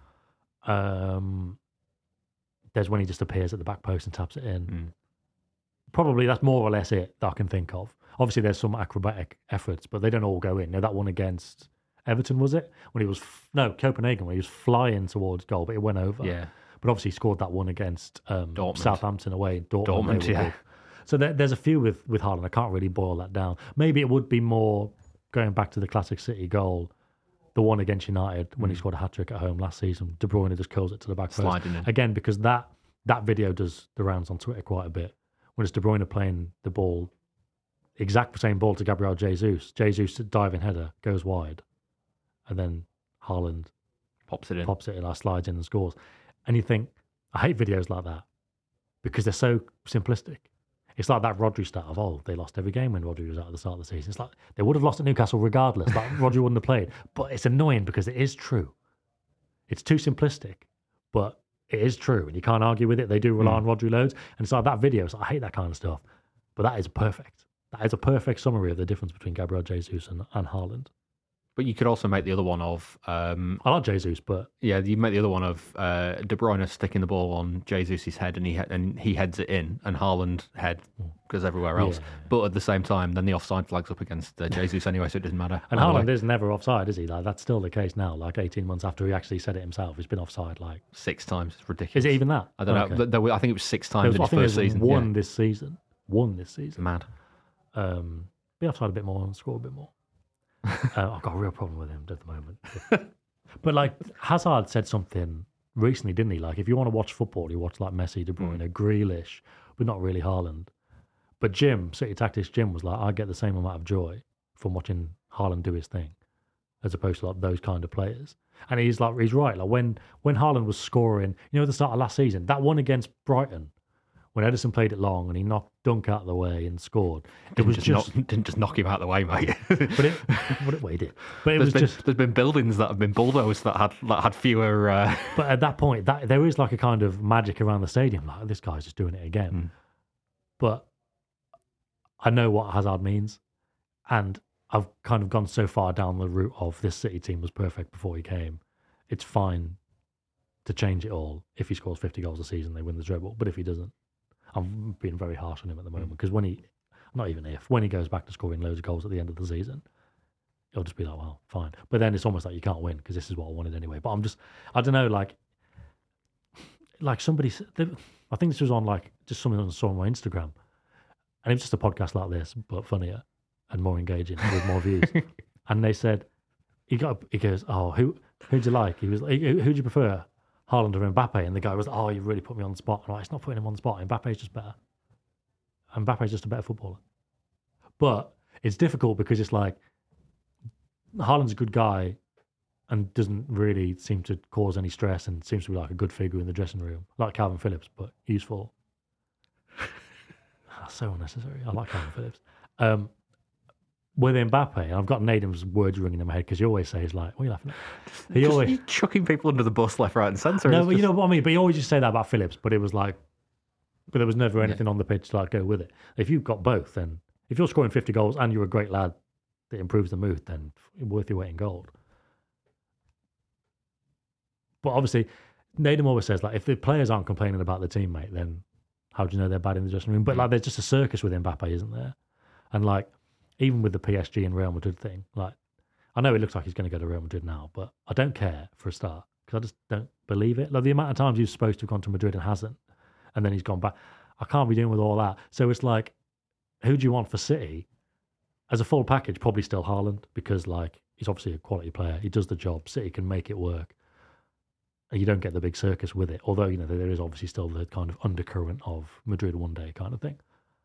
Um, there's when he just appears at the back post and taps it in. Mm. Probably that's more or less it that I can think of. Obviously, there's some acrobatic efforts, but they don't all go in. Now, that one against Everton, was it? When he was, f- no, Copenhagen, when he was flying towards goal, but it went over. yeah. But obviously, he scored that one against um, Dortmund. Southampton away. Dortmund, Dortmund, they were yeah. good. So there, there's a few with, with Haaland. I can't really boil that down. Maybe it would be more going back to the classic City goal, the one against United when he scored a hat trick at home last season. De Bruyne just curls it to the back post. Sliding in. Again, because that that video does the rounds on Twitter quite a bit. When it's De Bruyne playing the ball, exact same ball to Gabriel Jesus. Jesus diving header goes wide, and then Haaland Pops it in. pops it and like, slides in and scores. And you think, I hate videos like that because they're so simplistic. It's like that Rodri stat of, oh, they lost every game when Rodri was out at the start of the season. It's like they would have lost at Newcastle regardless. Like Rodri wouldn't have played. But it's annoying because it is true. It's too simplistic, but it is true. And you can't argue with it. They do rely Mm. on Rodri loads. And it's like that video. So I hate that kind of stuff. But that is perfect. That is a perfect summary of the difference between Gabriel Jesus and, and Haaland. But you could also make the other one of, um, I like Jesus, but yeah, you make the other one of uh, De Bruyne sticking the ball on Jesus' head and he he- and he heads it in, and Haaland head goes everywhere else. Yeah. But at the same time, then the offside flag's up against uh, Jesus anyway, so it doesn't matter. And Either Haaland way. is never offside, is he? Like that's still the case now. Like eighteen months after he actually said it himself, he's been offside. Like, six times. It's ridiculous. is it even that? I don't know. Okay. Th- there were- I think it was six There times was- in I his think first there's season. one Yeah. this season. One this It's season. mad. Um, be offside a bit more and score a bit more. uh, I've got a real problem with him at the moment. But like Hazard said something recently, didn't he? Like if you want to watch football, you watch like Messi, De Bruyne, Mm. Grealish, but not really Haaland. But Jim, City Tactics Jim was like, I get the same amount of joy from watching Haaland do his thing, as opposed to like those kind of players. And he's like, he's right. Like when when Haaland was scoring, you know, at the start of last season, that one against Brighton, when Edison played it long and he knocked Dunk out of the way and scored, it Didn't was just, just. knock, didn't just knock him out of the way, mate. but it, but it, well, he did. But it there's was been, just. there's been buildings that have been bulldozed that had that had fewer. Uh... But at that point, that there is like a kind of magic around the stadium. Like, this guy's just doing it again. Mm. But I know what Hazard means, and I've kind of gone so far down the route of this City team was perfect before he came. It's fine to change it all. If he scores fifty goals a season, they win the treble. But if he doesn't, I'm being very harsh on him at the moment, because when he, not even if, when he goes back to scoring loads of goals at the end of the season, it'll just be like, well, fine. But then it's almost like you can't win because this is what I wanted anyway. But I'm just, I don't know, like, like somebody, I think this was on like just something I saw on my Instagram, and it was just a podcast like this, but funnier and more engaging with more views. And they said, he got, he goes, oh, who, who'd you like? He was like, who, who'd you prefer? Haaland or Mbappe? And the guy was, oh, you really put me on the spot. I'm like, it's not putting him on the spot. Mbappe's just better. Mbappe's just a better footballer. But it's difficult because it's like, Haaland's a good guy and doesn't really seem to cause any stress and seems to be like a good figure in the dressing room, like Calvin Phillips, but useful. So unnecessary. I like Calvin Phillips. Um, with Mbappe, and I've got Nadim's words ringing in my head because he always says like, "What are you laughing at?" He Just, always you're chucking people under the bus left, right, and centre. no, It's but just... you know what I mean. But he always used to say that about Phillips, but it was like, but there was never anything Yeah. on the pitch to like go with it. If you've got both, then if you're scoring fifty goals and you're a great lad that improves the mood, then worth your weight in gold. But obviously, Nadim always says like, if the players aren't complaining about the teammate, then how do you know they're bad in the dressing room? But like, there's just a circus with Mbappe, isn't there? And like, even with the P S G and Real Madrid thing, like, I know it looks like he's going to go to Real Madrid now, but I don't care for a start because I just don't believe it. Like the amount of times he's supposed to have gone to Madrid and hasn't, and then he's gone back. I can't be dealing with all that. So it's like, who do you want for City? As a full package, probably still Haaland, because like he's obviously a quality player. He does the job. City can make it work. And you don't get the big circus with it. Although, you know, there is obviously still the kind of undercurrent of Madrid one day kind of thing.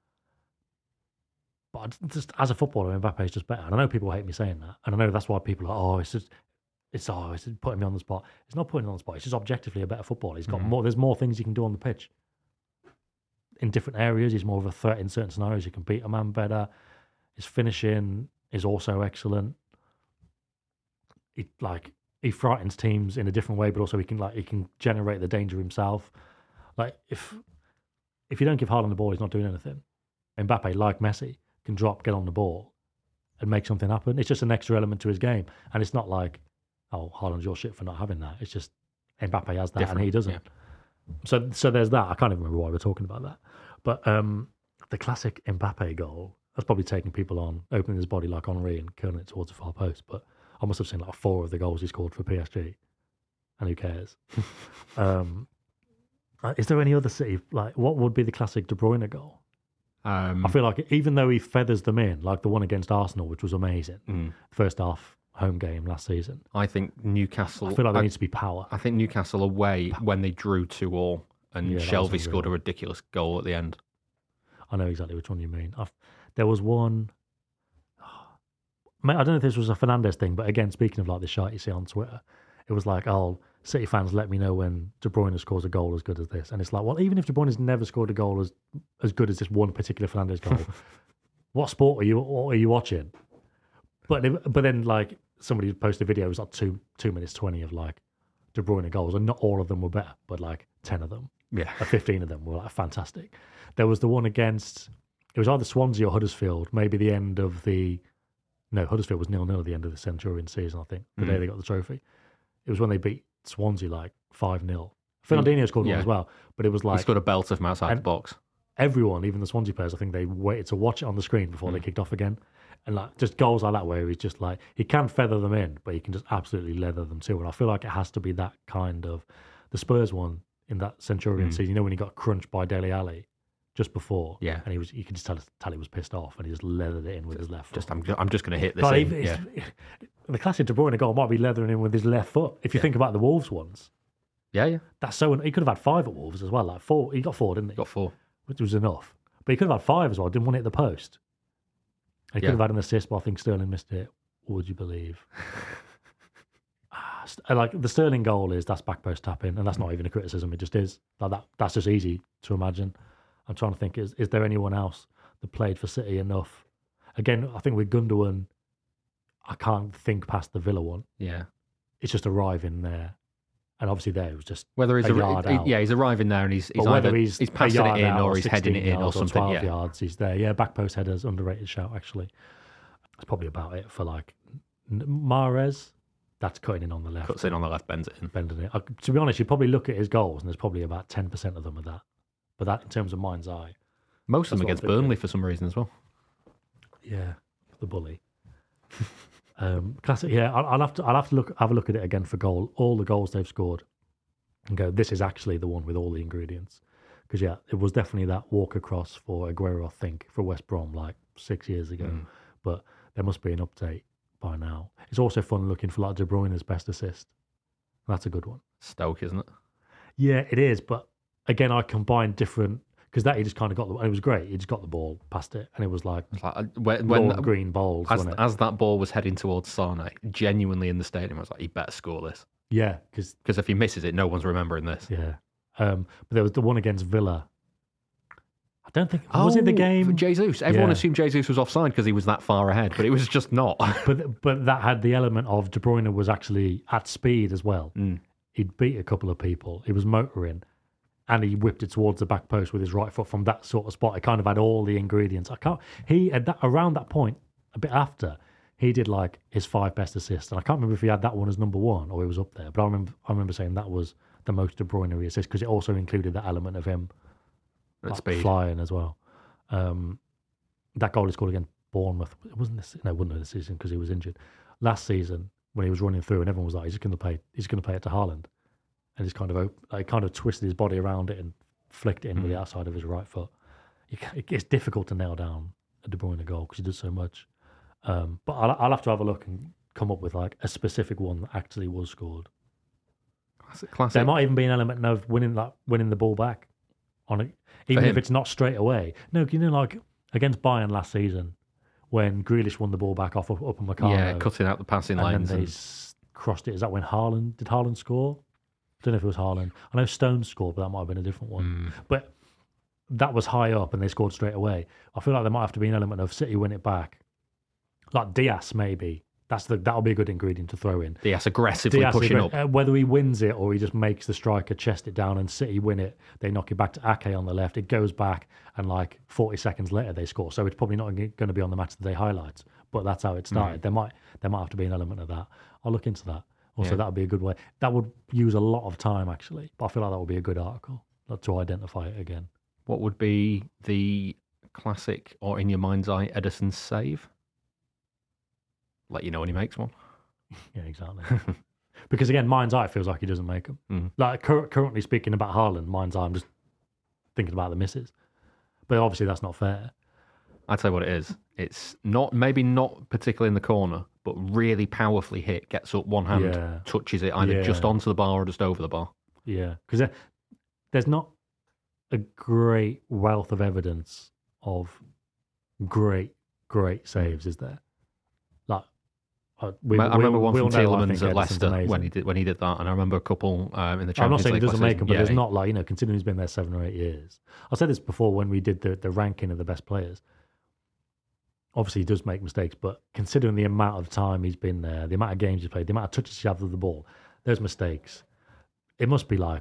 But just as a footballer, Mbappe is just better. And I know people hate me saying that. And I know that's why people are, oh, it's just, it's, oh, it's putting me on the spot. It's not putting me on the spot. It's just objectively a better footballer. He's got mm-hmm. more, there's more things he can do on the pitch. In different areas, he's more of a threat in certain scenarios. He can beat a man better. His finishing is also excellent. He, like, he frightens teams in a different way, but also he can like he can generate the danger himself. Like if if you don't give Haaland the ball, he's not doing anything. Mbappe, like Messi, can drop, get on the ball, and make something happen. It's just an extra element to his game, and it's not like, oh, Haaland's your shit for not having that. It's just Mbappe has that, Different, and he doesn't. Yeah. So so there's that. I can't even remember why we're talking about that. But um, the classic Mbappe goal, that's probably taking people on, opening his body like Henry and curling it towards the far post, but I must have seen like four of the goals he scored for P S G, and who cares? um, is there any other City, like, what would be the classic De Bruyne goal? Um, I feel like even though he feathers them in, like the one against Arsenal, which was amazing, mm. first half home game last season. I think Newcastle. I feel like there I, needs to be power. I think Newcastle away when they drew two all, and yeah, Shelvey scored a ridiculous goal at the end. I know exactly which one you mean. I've, there was one. I don't know if this was a Fernandes thing, but again, speaking of like the shite you see on Twitter, it was like, oh, City fans, let me know when De Bruyne scores a goal as good as this. And it's like, well, even if De Bruyne's never scored a goal as as good as this one particular Fernandes goal, what sport are you what are you watching? But but then like somebody posted a video, it was like two two minutes twenty of like De Bruyne goals, and not all of them were better, but like ten of them, yeah, or fifteen of them were like fantastic. There was the one against, it was either Swansea or Huddersfield, maybe the end of the. No, Huddersfield was nil nil at the end of the Centurion season, I think, the mm. day they got the trophy. It was when they beat Swansea like five nil. Fernandinho scored yeah. one as well, but it was like... He scored a belter from outside the box. Everyone, even the Swansea players, I think they waited to watch it on the screen before mm. they kicked off again. And like just goals like that where he's just like, he can feather them in, but he can just absolutely leather them too. And I feel like it has to be that kind of... The Spurs one in that Centurion mm. season, you know when he got crunched by Dele Alli? Just before, yeah, and he was—you could just tell, tell he was pissed off, and he just leathered it in with his left foot. Just, I'm, I'm just going to hit this. But in, he, yeah. The classic De Bruyne goal might be leathering in with his left foot. If you yeah. think about the Wolves ones, yeah, yeah, that's so. He could have had five at Wolves as well. Like four, he got four, didn't he? Got four, which was enough. But he could have had five as well. Didn't want it at the post. He could yeah. have had an assist, but I think Sterling missed it. Would you believe? Like the Sterling goal is that's back post tapping, and that's not even a criticism. It just is like that. That's just easy to imagine. I'm trying to think, is, is there anyone else that played for City enough? Again, I think with Gundogan, I can't think past the Villa one. Yeah. It's just arriving there. And obviously there it was just whether he's a ar- yard he- out. Yeah, he's arriving there and he's, he's But whether either he's, he's a passing yard it in out or he's heading it sixteen in or yards something. twelve Yeah. yards, he's there. Yeah, back post headers, underrated shout, actually. That's probably about it for like N- Mahrez. That's cutting in on the left. Cuts in on the left, bends it in. Bending it. Uh, to be honest, you probably look at his goals and there's probably about ten percent of them are that. But that in terms of mind's eye. Most of them That's what against I'm thinking. Burnley for some reason as well. Yeah, the bully. um, classic. Yeah, I'll, I'll have to. I'll have to look. Have a look at it again for goal. All the goals they've scored, and go. This is actually the one with all the ingredients. Because yeah, it was definitely that walk across for Aguero. I think for West Brom like six years ago. Mm. But there must be an update by now. It's also fun looking for like De Bruyne's best assist. That's a good one. Stoke, isn't it? Yeah, it is. But again, I combined different. Because that he just kind of got the. And it was great. He just got the ball past it, and it was like It's like, uh, when, when Lord green balls. as, wasn't it? as that ball was heading towards Sane, genuinely in the stadium, I was like, he better score this. Yeah, because Because if he misses it, no one's remembering this. yeah. Um, but there was the one against Villa. I don't think was it the game. For Jesus. Everyone Yeah. assumed Jesus was offside because he was that far ahead, but it was just not. But but that had the element of De Bruyne was actually at speed as well. Mm. He'd beat a couple of people. He was motoring, and he whipped it towards the back post with his right foot from that sort of spot. It kind of had all the ingredients. I can't. He at that around that point, a bit after, he did like his five best assists, and I can't remember if he had that one as number one or he was up there. But I remember I remember saying that was the most De Bruyne assist because it also included that element of him At like, speed. flying as well. Um, that goal he scored against Bournemouth. It wasn't this. No, it wasn't this season because he was injured. Last season when he was running through and everyone was like, he's just going to play. He's going to play it to Haaland, and he's kind of op- like kind of twisted his body around it and flicked it in with the outside of his right foot. You ca- It's difficult to nail down a De Bruyne goal because he does so much. Um, but I'll, I'll have to have a look and come up with like a specific one that actually was scored. Classic. classic. There might even be an element of winning like winning the ball back on it, even if him. it's not straight away. No, you know, like against Bayern last season when Grealish won the ball back off up, up on Meccano, Yeah, cutting out the passing and lanes. then they And s- crossed it. Is that when Haaland did Haaland score? I don't know if it was Haaland. I know Stones scored, but that might have been a different one. Mm. But that was high up, and they scored straight away. I feel like there might have to be an element of City win it back, like Diaz maybe. That's the that'll be a good ingredient to throw in. Diaz aggressively Diaz, pushing uh, up. whether he wins it or he just makes the striker chest it down and City win it, they knock it back to Ake on the left. It goes back, and like forty seconds later they score. So it's probably not going to be on the match of the day highlights, but that's how it started. There might there might have to be an element of that. I'll look into that. Also, Yeah. that would be a good way. That would use a lot of time actually, but I feel like that would be a good article like, to identify it again. What would be the classic or in your mind's eye Edison save? Let you know when he makes one. Yeah, exactly. Because again, mind's eye feels like he doesn't make them. Mhm. Like cur- currently speaking about Haaland, mind's eye, I'm just thinking about the misses. But obviously, that's not fair. I'd say what it is. It's not maybe not particularly in the corner, but really powerfully hit. Gets up one hand, Yeah. touches it either Yeah. just onto the bar or just over the bar. Yeah, because there, there's not a great wealth of evidence of great, great saves, is there? Like, uh, we, I remember one we'll from know, I Tielemans think, at Edison's Leicester amazing. when he did when he did that, and I remember a couple um, in the Champions I'm not saying League he doesn't last make them, but season. there's Yeah, not like, you know, considering he's been there seven or eight years. I said this before when we did the, the ranking of the best players. Obviously, he does make mistakes, but considering the amount of time he's been there, the amount of games he's played, the amount of touches he has with the ball, there's mistakes. It must be like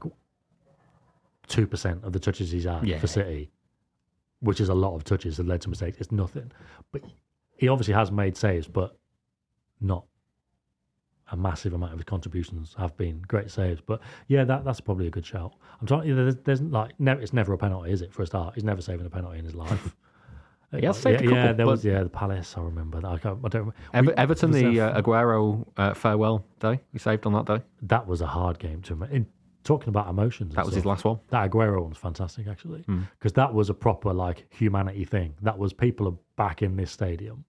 two percent of the touches he's had Yeah. for City, which is a lot of touches that led to mistakes. It's nothing. But he obviously has made saves, but not a massive amount of his contributions have been great saves. But yeah, that that's probably a good shout. I'm trying. There's, there's like never. It's never a penalty, is it? For a start, he's never saving a penalty in his life. He has saved yeah, a yeah, couple, there was but- yeah the Palace. I remember that. I, can't, I don't. Ever, we- Everton, was the there- uh, Aguero uh, farewell day, he saved on that day. that was a hard game to him. In talking about emotions, and That was his stuff, last one. That Aguero one was fantastic, actually, Hmm. because that was a proper like humanity thing. That was people are back in this stadium.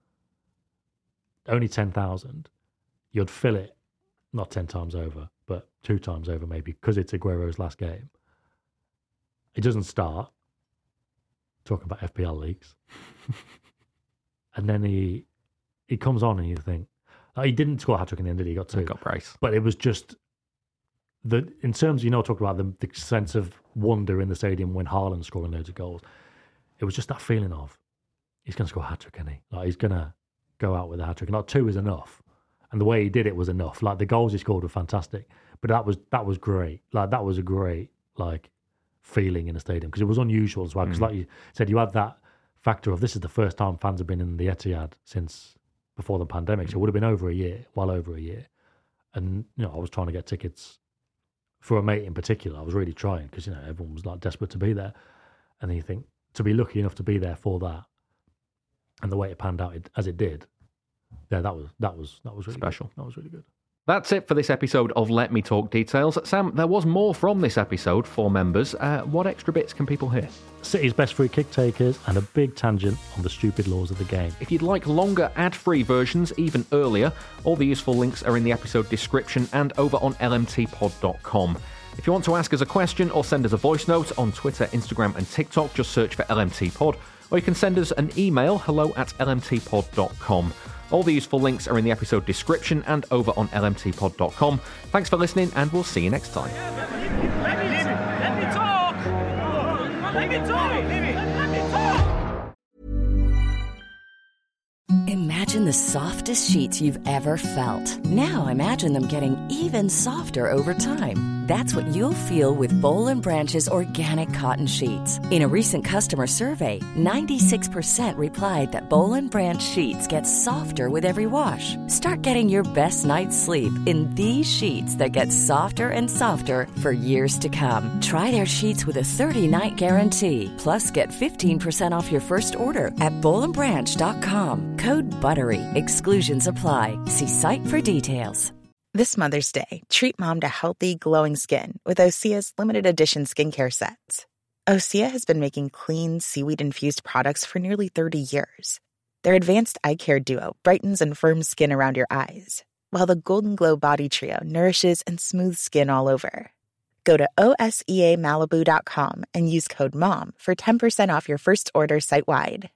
Only ten thousand. You'd fill it, not ten times over, but two times over maybe, because it's Aguero's last game. It doesn't start. Talking about F P L leagues, and then he he comes on, and you think like, he didn't score a hat trick in the end. Did he? He got two. Got brace. But it was just the in terms, you know, talk about the, the sense of wonder in the stadium when Haaland's scoring loads of goals. It was just that feeling of he's going to score a hat trick, isn't he? Like he's going to go out with a hat trick. Not two is enough, and the way he did it was enough. Like the goals he scored were fantastic, but that was that was great. Like that was a great like feeling in the stadium because it was unusual as well. Because mm. like you said, you had that factor of this is the first time fans have been in the Etihad since before the pandemic, so it would have been over a year, well over a year. And you know, I was trying to get tickets for a mate in particular. I was really trying because you know everyone was like desperate to be there. And then you think to be lucky enough to be there for that, and the way it panned out it, as it did, yeah, that was that was that was really special. Good. That was really good. That's it for this episode of Let Me Talk Details. Sam, there was more from this episode for members. Uh, what extra bits can people hear? City's best free kick takers and a big tangent on the stupid laws of the game. If you'd like longer ad-free versions, even earlier, all the useful links are in the episode description and over on L M T pod dot com. If you want to ask us a question or send us a voice note on Twitter, Instagram and TikTok, just search for L M T pod, or you can send us an email, hello at L M T pod dot com. All the useful links are in the episode description and over on L M T pod dot com. Thanks for listening, and we'll see you next time. Let me, let me talk! Let me talk! Let me talk! Imagine the softest sheets you've ever felt. Now imagine them getting even softer over time. That's what you'll feel with Boll and Branch's organic cotton sheets. In a recent customer survey, ninety-six percent replied that Boll and Branch sheets get softer with every wash. Start getting your best night's sleep in these sheets that get softer and softer for years to come. Try their sheets with a thirty-night guarantee. Plus, get fifteen percent off your first order at boll and branch dot com. Code BUTTERY. Exclusions apply. See site for details. This Mother's Day, treat mom to healthy, glowing skin with Osea's limited edition skincare sets. Osea has been making clean, seaweed-infused products for nearly thirty years. Their advanced eye care duo brightens and firms skin around your eyes, while the Golden Glow Body Trio nourishes and smooths skin all over. Go to O S E A Malibu dot com and use code MOM for ten percent off your first order site-wide.